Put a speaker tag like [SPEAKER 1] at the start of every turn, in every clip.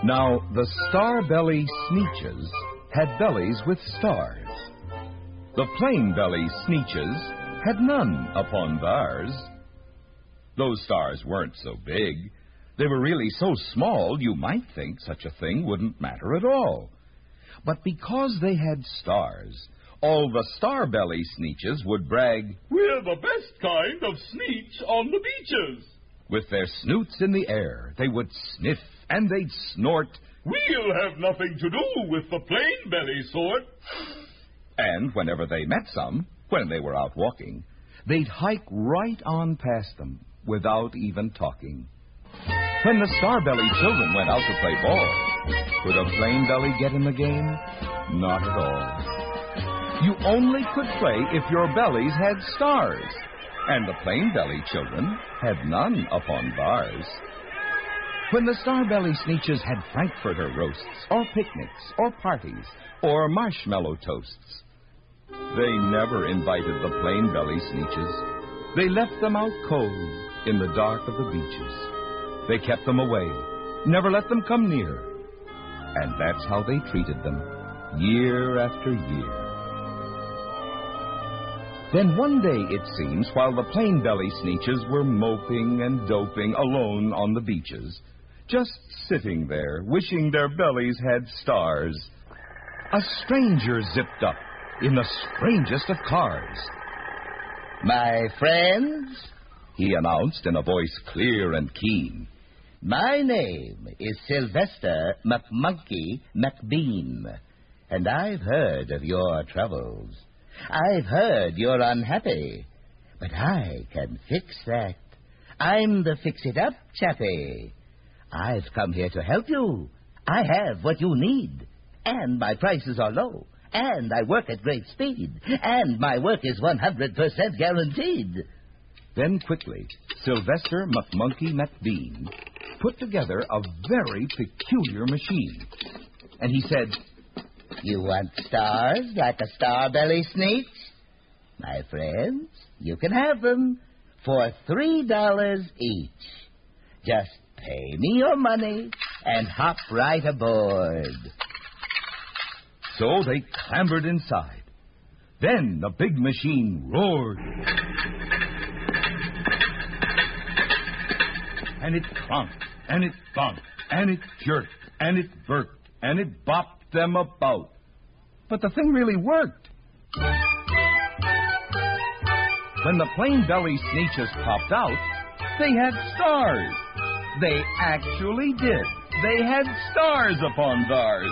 [SPEAKER 1] Now, the Starbelly Sneetches had bellies with stars. The Plain-Belly Sneetches had none upon theirs. Those stars weren't so big. They were really so small you might think such a thing wouldn't matter at all. But because they had stars, all the Starbelly Sneetches would brag,
[SPEAKER 2] "We're the best kind of sneetch on the beaches."
[SPEAKER 1] With their snoots in the air, they would sniff and they'd snort,
[SPEAKER 2] "We'll have nothing to do with the plain-belly sort."
[SPEAKER 1] And whenever they met some, when they were out walking, they'd hike right on past them without even talking. When the Starbelly children went out to play ball, could a Plain-Belly get in the game? Not at all. You only could play if your bellies had stars, and the Plain-Belly children had none upon theirs. When the Starbelly Sneetches had Frankfurter roasts, or picnics, or parties, or marshmallow toasts, they never invited the Plain-Belly Sneetches. They left them out cold in the dark of the beaches. They kept them away, never let them come near. And that's how they treated them, year after year. Then one day, it seems, while the Plain-Belly Sneetches were moping and doping alone on the beaches, just sitting there, wishing their bellies had stars, a stranger zipped up in the strangest of cars.
[SPEAKER 3] "My friends,"
[SPEAKER 1] he announced in a voice clear and keen,
[SPEAKER 3] "my name is Sylvester McMonkey McBean, and I've heard of your troubles. I've heard you're unhappy, but I can fix that. I'm the fix-it-up chappie. I've come here to help you. I have what you need, and my prices are low, and I work at great speed, and my work is 100% guaranteed."
[SPEAKER 1] Then quickly, Sylvester McMonkey McBean put together a very peculiar machine. And he said,
[SPEAKER 3] "You want stars like a Starbelly Sneetch? My friends, you can have them for $3 each. Just pay me your money and hop right aboard."
[SPEAKER 1] So they clambered inside. Then the big machine roared. And it clunked, and it thunked, and it jerked, and it burked, and it bopped them about. But the thing really worked. When the Plain-Belly Sneetches popped out, they had stars. They actually did. They had stars upon theirs.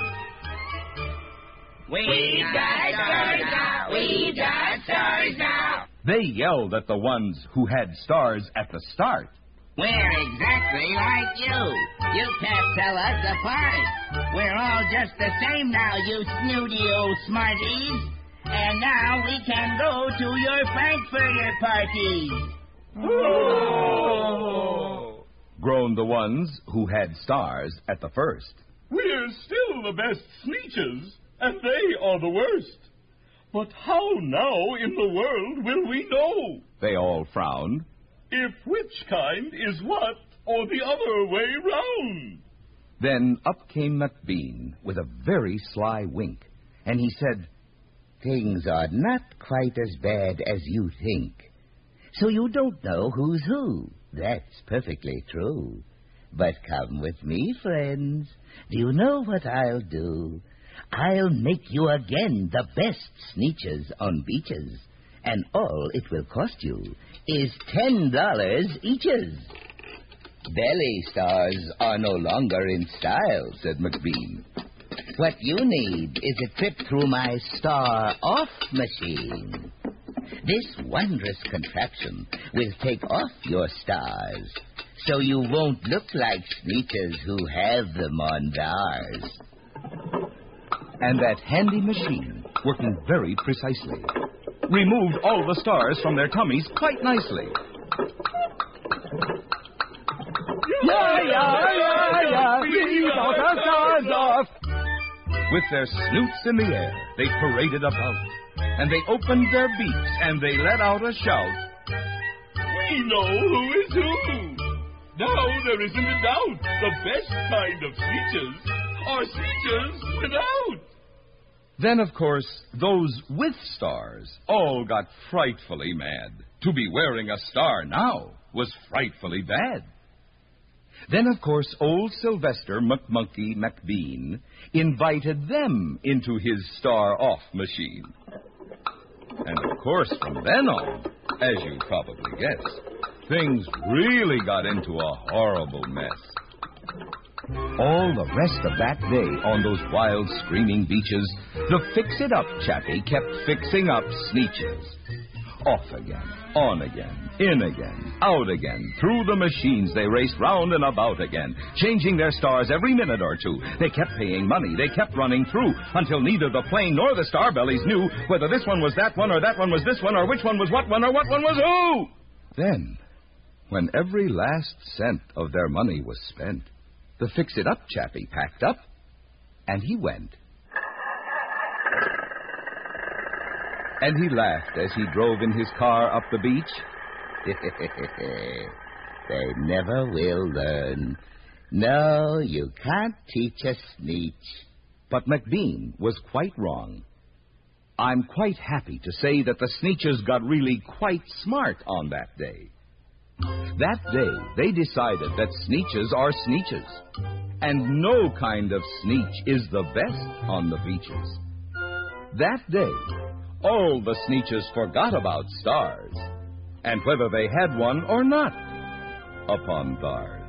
[SPEAKER 4] "We've got stars now! We've got stars now!"
[SPEAKER 1] They yelled at the ones who had stars at the start.
[SPEAKER 4] "We're exactly like you. You can't tell us apart. We're all just the same now, you snooty old smarties. And now we can go to your Frankfurter parties."
[SPEAKER 1] Oh! Groaned the ones who had stars at the first.
[SPEAKER 2] "We're still the best sneetches, and they are the worst. But how now in the world will we know
[SPEAKER 1] They all frowned.
[SPEAKER 2] if which kind is what or the other way round?"
[SPEAKER 1] Then up came McBean with a very sly wink, and he said,
[SPEAKER 3] "Things are not quite as bad as you think. So you don't know who's who. That's perfectly true. But come with me, friends. Do you know what I'll do? I'll make you again the best sneetches on beaches, and all it will cost you is $10 eaches." "Belly stars are no longer in style," said McBean. "What you need is a trip through my star-off machine. This wondrous contraption will take off your stars, so you won't look like sneetches who have them on theirs."
[SPEAKER 1] And that handy machine, working very precisely, removed all the stars from their tummies quite nicely.
[SPEAKER 2] Yeah,
[SPEAKER 1] we got our stars off! With their snoots in the air, they paraded about, and they opened their beaks, and they let out a shout.
[SPEAKER 2] "We know who is who!" Now there isn't a doubt. The best kind of Sneetches are Sneetches without.
[SPEAKER 1] Then, of course, those with stars all got frightfully mad. To be wearing a star now was frightfully bad. Then, of course, old Sylvester McMonkey McBean invited them into his star-off machine. And, of course, from then on, as you probably guessed, things really got into a horrible mess. All the rest of that day on those wild, screaming beaches, the fix-it-up chappie kept fixing up Sneetches. Off again, on again, in again, out again. Through the machines they raced round and about again, changing their stars every minute or two. They kept paying money. They kept running through until neither the plane nor the Starbellies knew whether this one was that one or that one was this one or which one was what one or what one was who. Then, when every last cent of their money was spent, the fix-it-up chappie packed up, and he went. And he laughed as he drove in his car up the beach.
[SPEAKER 3] They never will learn. No, you can't teach a Sneetch.
[SPEAKER 1] But McBean was quite wrong. I'm quite happy to say that the Sneetches got really quite smart on that day. That day, they decided that Sneetches are Sneetches, and no kind of Sneetch is the best on the beaches. That day, all the Sneetches forgot about stars, and whether they had one or not upon bars.